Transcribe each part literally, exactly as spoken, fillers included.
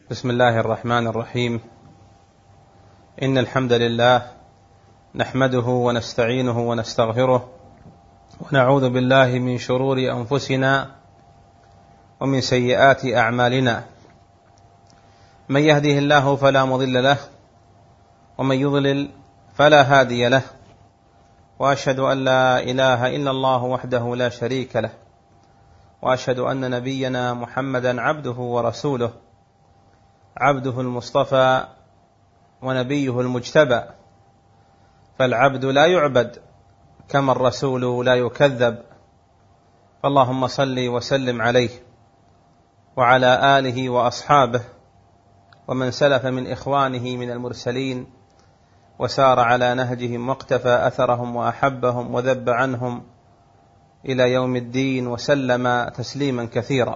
بسم الله الرحمن الرحيم. إن الحمد لله نحمده ونستعينه ونستغفره ونعوذ بالله من شرور أنفسنا ومن سيئات أعمالنا، من يهده الله فلا مضل له ومن يضلل فلا هادي له، وأشهد أن لا إله إلا الله وحده لا شريك له، وأشهد أن نبينا محمدا عبده ورسوله، عبده المصطفى ونبيه المجتبى، فالعبد لا يعبد كما الرسول لا يكذب، فاللهم صل وسلم عليه وعلى آله وأصحابه ومن سلف من إخوانه من المرسلين وسار على نهجهم واقتفى أثرهم وأحبهم وذب عنهم إلى يوم الدين وسلم تسليما كثيرا.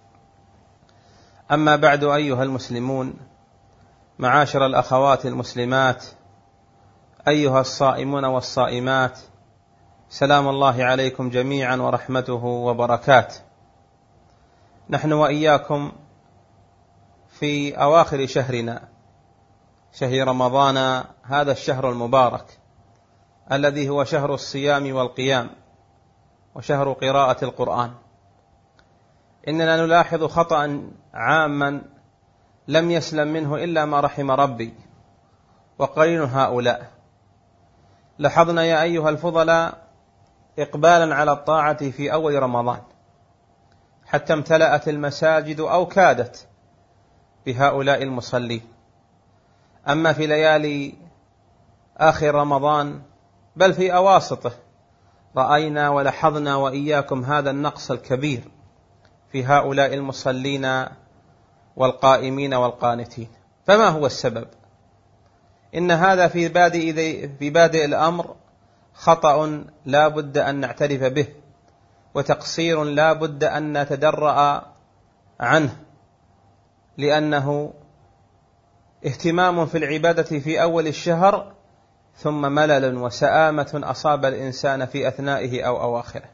أما بعد، أيها المسلمون، معاشر الأخوات المسلمات، أيها الصائمون والصائمات، سلام الله عليكم جميعا ورحمته وبركاته. نحن وإياكم في أواخر شهرنا، شهر رمضان، هذا الشهر المبارك الذي هو شهر الصيام والقيام وشهر قراءة القرآن. إننا نلاحظ خطأ عاما لم يسلم منه إلا ما رحم ربي وقليل هؤلاء. لاحظنا يا أيها الفضلاء إقبالا على الطاعة في أول رمضان حتى امتلأت المساجد أو كادت بهؤلاء المصلين. أما في ليالي آخر رمضان بل في أواسطه رأينا ولحظنا وإياكم هذا النقص الكبير في هؤلاء المصلين والقائمين والقانتين. فما هو السبب؟ إن هذا في بادئ, في بادئ الأمر خطأ لا بد أن نعترف به، وتقصير لا بد أن نتدرأ عنه، لأنه اهتمام في العبادة في أول الشهر ثم ملل وسآمة أصاب الإنسان في أثنائه أو أواخره.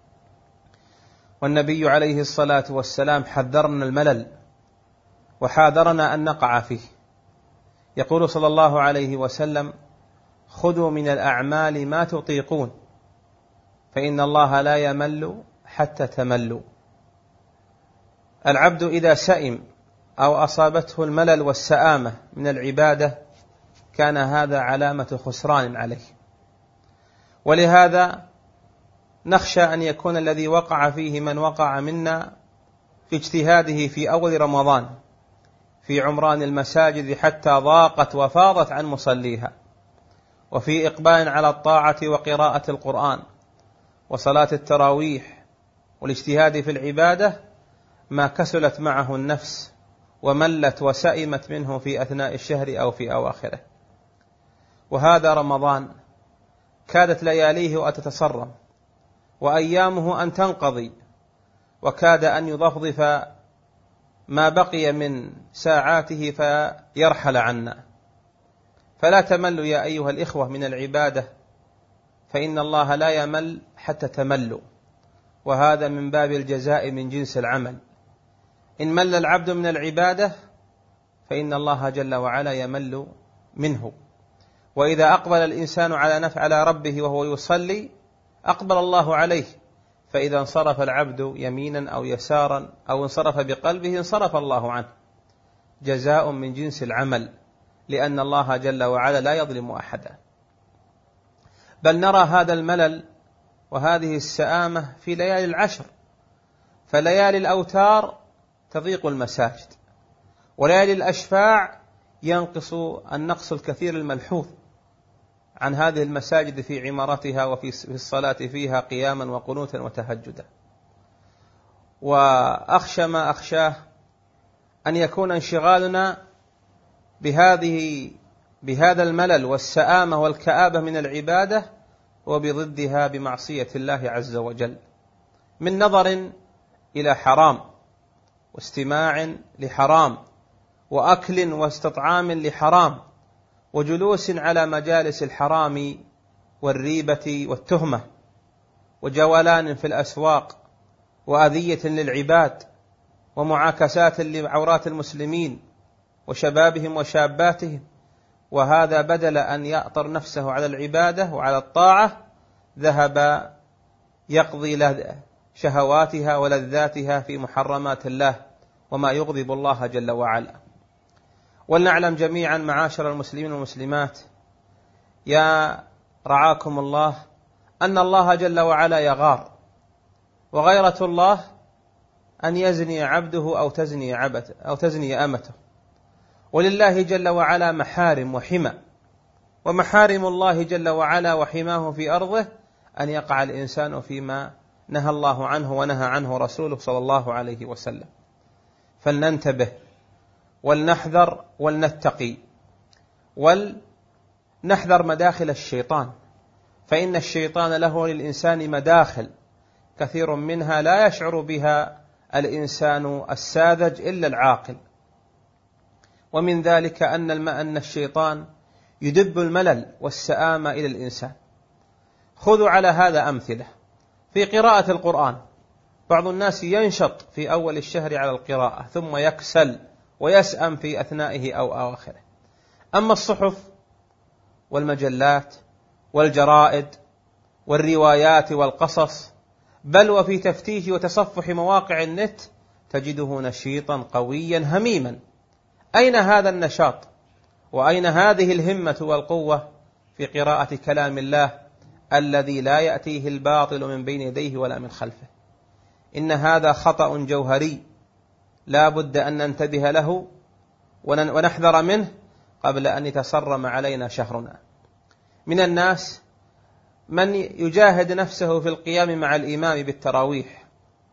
والنبي عليه الصلاة والسلام حذرنا الملل وحاذرنا أن نقع فيه. يقول صلى الله عليه وسلم: خذوا من الأعمال ما تطيقون فإن الله لا يمل حتى تملوا. العبد إذا سئم أو أصابته الملل والسآمة من العبادة كان هذا علامة خسران عليه. ولهذا نخشى أن يكون الذي وقع فيه من وقع منا في اجتهاده في أول رمضان في عمران المساجد حتى ضاقت وفاضت عن مصليها، وفي إقبال على الطاعة وقراءة القرآن وصلاة التراويح والاجتهاد في العبادة، ما كسلت معه النفس وملت وسئمت منه في أثناء الشهر أو في أواخره. وهذا رمضان كادت لياليه أن تتصرم وأيامه أن تنقضي، وكاد أن يضفضف ما بقي من ساعاته فيرحل عنا. فلا تملوا يا أيها الإخوة من العبادة، فإن الله لا يمل حتى تملوا، وهذا من باب الجزاء من جنس العمل. إن مل العبد من العبادة فإن الله جل وعلا يمل منه. وإذا أقبل الإنسان على نفع على ربه وهو يصلي أقبل الله عليه، فإذا انصرف العبد يمينا أو يسارا أو انصرف بقلبه انصرف الله عنه. جزاء من جنس العمل، لأن الله جل وعلا لا يظلم أحدا. بل نرى هذا الملل وهذه السآمة في ليالي العشر، فليالي الأوتار تضيق المساجد، وليالي الأشفاع ينقص النقص الكثير الملحوظ عن هذه المساجد في عمارتها وفي الصلاة فيها قياما وقنوتا وتهجدا. وأخشى ما أخشاه أن يكون انشغالنا بهذه بهذا الملل والسآمة والكآبة من العبادة وبضدها بمعصية الله عز وجل، من نظر إلى حرام واستماع لحرام وأكل واستطعام لحرام وجلوس على مجالس الحرام والريبة والتهمة وجولان في الأسواق وأذية للعباد ومعاكسات لعورات المسلمين وشبابهم وشاباتهم، وهذا بدل أن يأطر نفسه على العبادة وعلى الطاعة ذهب يقضي شهواتها ولذاتها في محرمات الله وما يغضب الله جل وعلا. ولنعلم جميعا معاشر المسلمين والمسلمات يا رعاكم الله أن الله جل وعلا يغار، وغيرة الله أن يزني عبده أو تزني عبته أو تزني أمته، ولله جل وعلا محارم وحمى، ومحارم الله جل وعلا وحماه في أرضه أن يقع الإنسان فيما نهى الله عنه ونهى عنه رسوله صلى الله عليه وسلم. فلننتبه ولنحذر ولنتقي ولنحذر مداخل الشيطان، فإن الشيطان له للإنسان مداخل كثير منها لا يشعر بها الإنسان الساذج إلا العاقل. ومن ذلك أن أن الشيطان يدب الملل والسآمة إلى الإنسان. خذوا على هذا أمثلة في قراءة القرآن. بعض الناس ينشط في أول الشهر على القراءة ثم يكسل ويسأم في أثنائه أو أواخره. أما الصحف والمجلات والجرائد والروايات والقصص، بل وفي تفتيش وتصفح مواقع النت تجده نشيطا قويا هميما. أين هذا النشاط وأين هذه الهمة والقوة في قراءة كلام الله الذي لا يأتيه الباطل من بين يديه ولا من خلفه؟ إن هذا خطأ جوهري لا بد أن ننتبه له ونحذر منه قبل أن يتصرم علينا شهرنا. من الناس من يجاهد نفسه في القيام مع الإمام بالتراويح،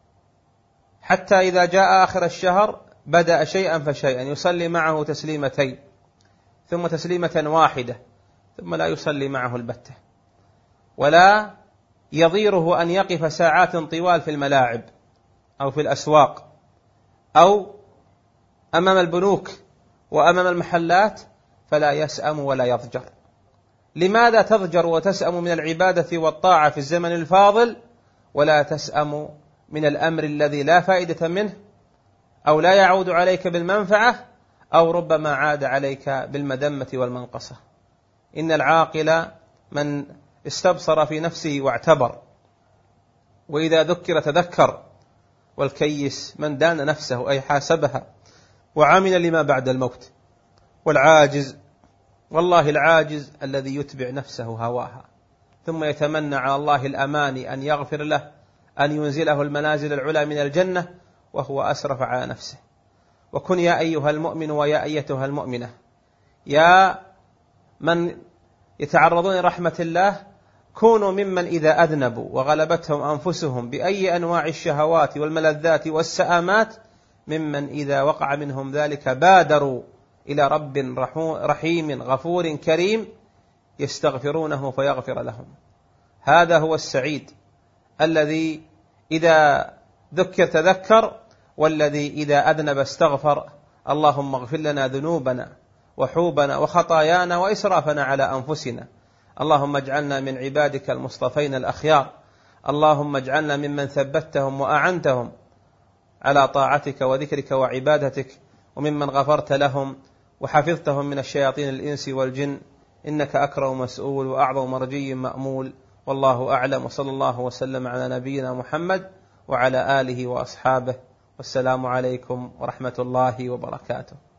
حتى إذا جاء آخر الشهر بدأ شيئا فشيئا، يصلي معه تسليمتين ثم تسليمة واحدة ثم لا يصلي معه البتة، ولا يضيره أن يقف ساعات طوال في الملاعب أو في الأسواق أو أمام البنوك وأمام المحلات، فلا يسأم ولا يضجر. لماذا تضجر وتسأم من العبادة والطاعة في الزمن الفاضل ولا تسأم من الأمر الذي لا فائدة منه أو لا يعود عليك بالمنفعة أو ربما عاد عليك بالمدمة والمنقصة؟ إن العاقل من استبصر في نفسه واعتبر، وإذا ذكر تذكر، والكيس من دان نفسه أي حاسبها وعمل لما بعد الموت. والعاجز والله العاجز الذي يتبع نفسه هواها ثم يتمنى على الله الأماني أن يغفر له أن ينزله المنازل العلى من الجنة وهو أسرف على نفسه. وكن يا أيها المؤمن ويا أيتها المؤمنة يا من يتعرضون لرحمة الله، كونوا ممن إذا أذنبوا وغلبتهم أنفسهم بأي أنواع الشهوات والملذات والسآمات، ممن إذا وقع منهم ذلك بادروا إلى رب رحيم غفور كريم يستغفرونه فيغفر لهم. هذا هو السعيد الذي إذا ذكر تذكر، والذي إذا أذنب استغفر. اللهم اغفر لنا ذنوبنا وحوبنا وخطايانا وإسرافنا على أنفسنا. اللهم اجعلنا من عبادك المصطفين الأخيار. اللهم اجعلنا ممن ثبتهم وأعنتهم على طاعتك وذكرك وعبادتك، وممن غفرت لهم وحفظتهم من الشياطين الإنس والجن، إنك أكرم مسؤول وأعظم مرجي مأمول. والله أعلم، وصلى الله وسلم على نبينا محمد وعلى آله وأصحابه، والسلام عليكم ورحمة الله وبركاته.